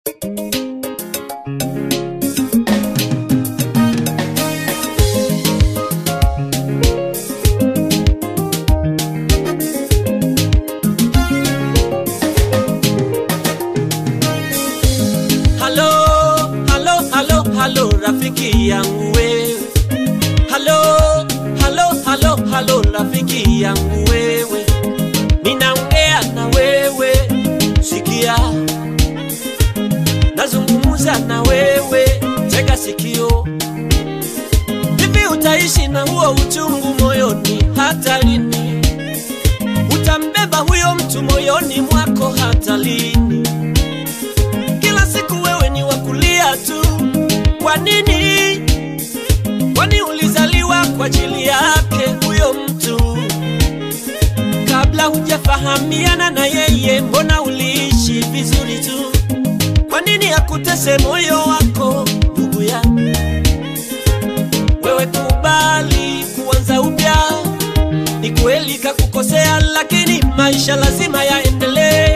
Halo rafiki yangu wewe. Halo rafiki yangu wewe. Ninaongea na wewe, sikia. Nazungumza na wewe, tega sikio. Hivi utaishi na huo uchungu moyoni hata lini? Utambeba huyo mtu moyoni mwako hata lini? Kila siku wewe ni wakulia tu. Kwa nini? Kwani ulizaliwa kwa ajili yake huyo mtu? Kabla hujafahamiana na yeye, mbona uliishi vizuri tu? Kwa nini akutese moyo wako ndugu yangu? Wewe kubali kuanza upya. Ni kweli kakukosea, lakini maisha lazima yaendelee.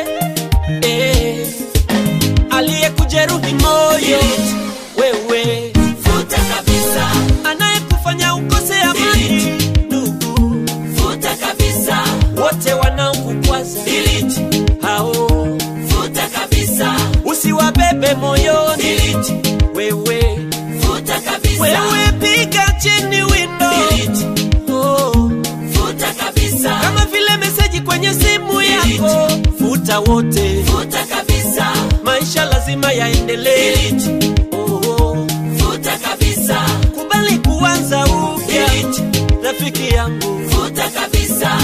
Aliyekujeruhi moyo wewe futa kabisa, anayekufanya ukose amani ndugu futa kabisa, wote wanaokukwaza delete, hao futa kabisa, usiwabebe moyoni delete, wewe futa kabisa, wewe piga chini window delete, futa kabisa, kama vile message kwenye simu yako futa wote, futa kabisa, maisha lazima yaendelee. delete, futa kabisa, kubali kuanza upya rafiki yangu, futa kabisa.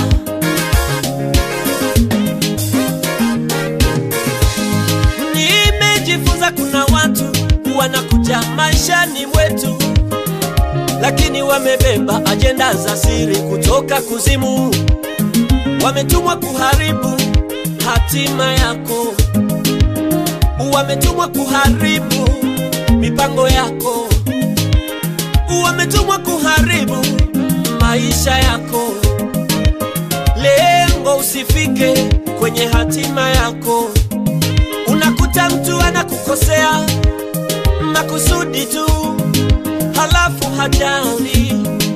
Nimejifunza kuna watu wanakuja maishani mwetu, lakini wamebeba ajenda za siri kutoka kuzimu. Wametumwa kuharibu hatima yako, wametumwa kuharibu mipango yako, wametumwa kuharibu maisha yako. Lengo usifike kwenye hatima yako. Unakuta mtu anakukosea makusudi tu, halafu hajali.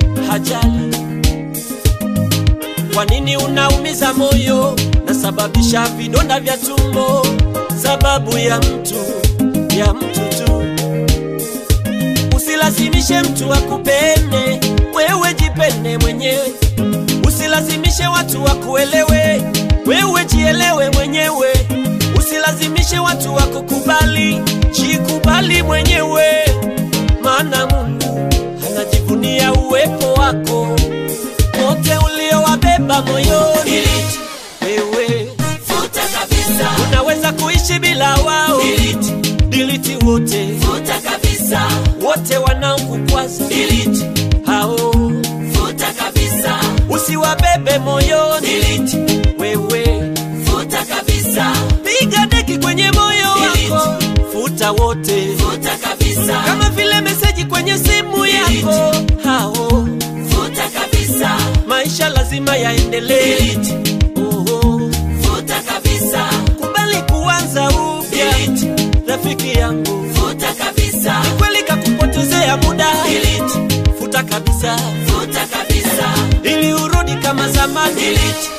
Kwa nini unaumiza moyo na sababisha vidonda vya tumbo? Sababu ya mtu tu. Usilazimishe mtu akupende, wewe jipende mwenyewe. Usilazimishe watu wakuelewe, wewe jielewe mwenyewe. Usilazimishe watu wakukubali, jikubali mwenyewe. Maana Mungu anajivunia uwepo wako. Wote uliowabeba moyoni wewe Futa kabisa, unaweza kuishi bila wao. Delete wote, futa kabisa, wote wanaokukwaza delete, hao futa kabisa, usiwabebe moyoni wewe. futa kabisa, Piga deki kwenye moyo wako, futa wote, futa kabisa, kama vile message kwenye simu yako hao. futa kabisa, Maisha lazima yaendelee. futa kabisa, Kubali kuanza upya rafiki yangu, futa kabisa, kweli kakupotezea muda. Futa kabisa, futa kabisa, ili urudi kama zamani.